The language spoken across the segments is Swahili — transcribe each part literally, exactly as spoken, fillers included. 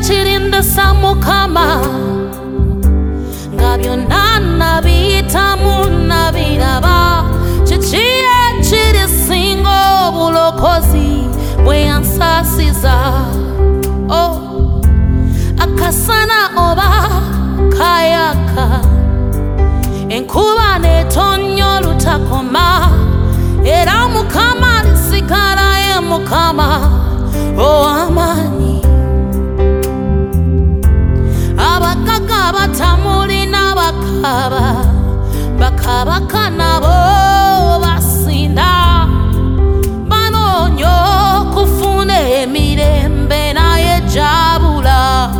chirindasa mukama nga byonna nabiyitamu nabiraba kikiye kirisinga obulokozi bwe yansasiza. Oh, akasana oba kayaka enkuba netonnya olutakoma era mukama lisigalayo mukama ow'amaanyi. Abagaga batamulina bakaba bakabaka nabo basinda banoonya okufuna emirembe naye jabula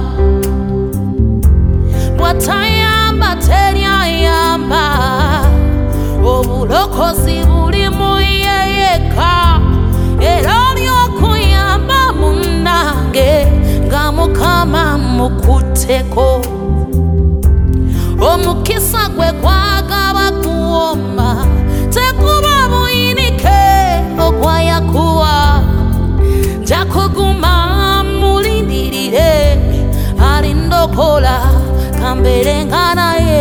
bw'atayamba teryayamba obulokozi buli mu ye yekka era oly'okuyamba munnange nga mukama mukutteko. Omukisa gwe gwagaba kuwomba tekuba buyinike ogwayakuwa jakuguma mulindirire alindokola kamberenga naye.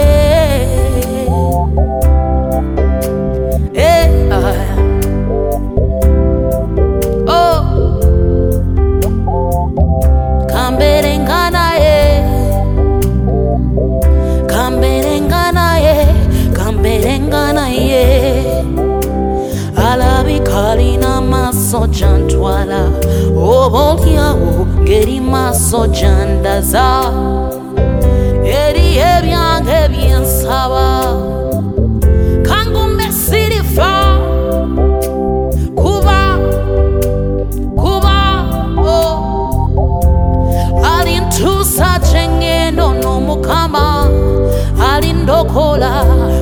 Eh, ah. Oh, kamberenga naye kamberenga naye kamberenga naye alabika alina maaso jantwala oba olyawo ngeri maaso jandaza eri ebyange byensaba kangumbe sirifa kuba kuba oh, alintuusa kyengendo n'omukama alindokola